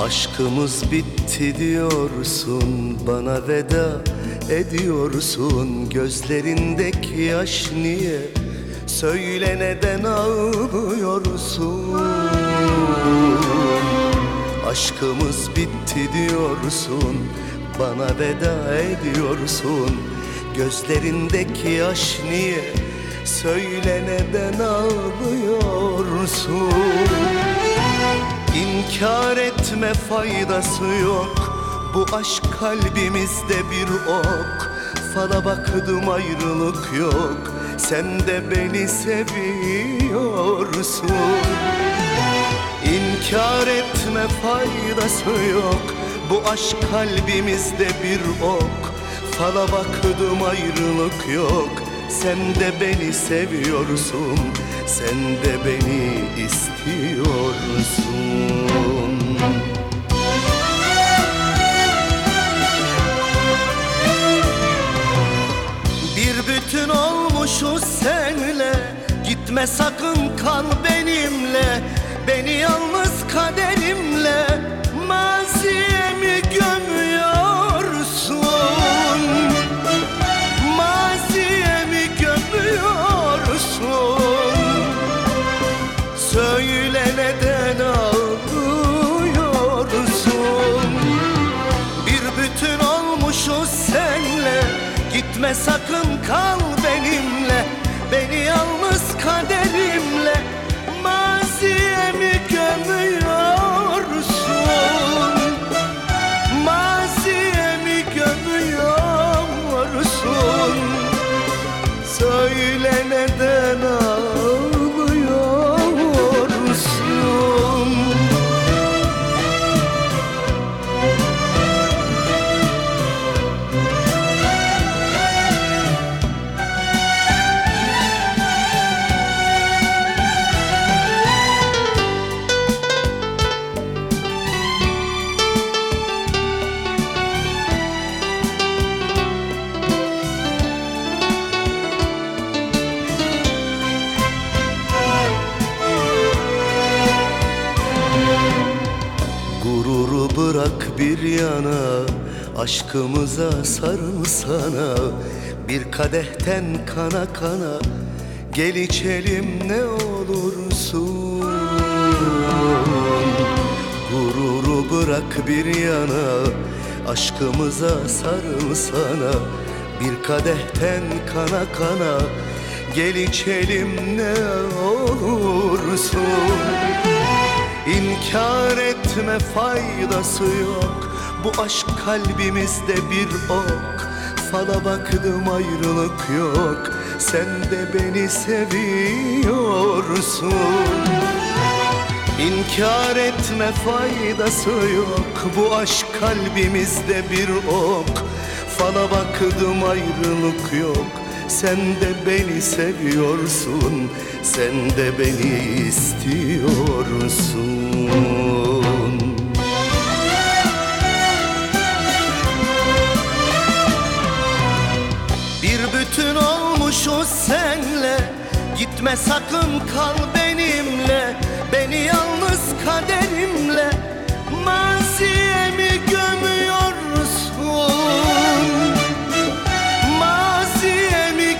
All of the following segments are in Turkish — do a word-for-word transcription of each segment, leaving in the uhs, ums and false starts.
Aşkımız bitti diyorsun, bana veda ediyorsun. Gözlerindeki yaş niye? Söyle neden ağlıyorsun? Aşkımız bitti diyorsun, bana veda ediyorsun. Gözlerindeki yaş niye? Söyle neden ağlıyorsun? İnkar etme, faydası yok. Bu aşk kalbimizde bir ok. Fala baktım, ayrılık yok. Sen de beni seviyorsun. İnkar etme, faydası yok. Bu aşk kalbimizde bir ok. Fala baktım, ayrılık yok. Sen de beni seviyorsun. Sen de beni istiyorsun. Bir bütün olmuşuz seninle. Gitme sakın, kal benimle. Beni yalnız kaderimle maziye mi gömüyorsun? Maziye mi gömüyorsun? Söyle neden ağlıyorsun? Bir bütün olmuşuz senle. Gitme sakın, kal benimle. Beni yalnız kaderimle maziye mi gömüyorsun? Maziye mi gömüyorsun? Söyle neden ağlıyorsun? Gururu bırak bir yana, aşkımıza sarılsana. Bir kadehten kana kana, gel içelim ne olursun. Gururu bırak bir yana, aşkımıza sarılsana. Bir kadehten kana kana, gel içelim ne olursun. İnkar etme, faydası yok. Bu aşk kalbimizde bir ok. Fala baktım, ayrılık yok. Sen de beni seviyorsun. İnkar etme, faydası yok. Bu aşk kalbimizde bir ok. Fala baktım, ayrılık yok. Sen de beni seviyorsun. Sen de beni istiyorsun. Bir bütün olmuşuz senle. Gitme sakın, kal benimle. Beni yalnız kaderimle maziye mi gömüyorsun? Maziye mi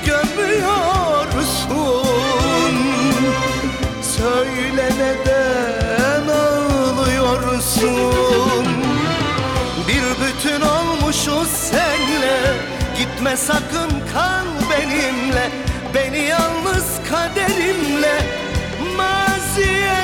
gömüyorsun? Söyle neden ağlıyorsun? Bir bütün olmuşuz senle. Gitme sakın, kal benimle. Beni yalnız kaderimle maziye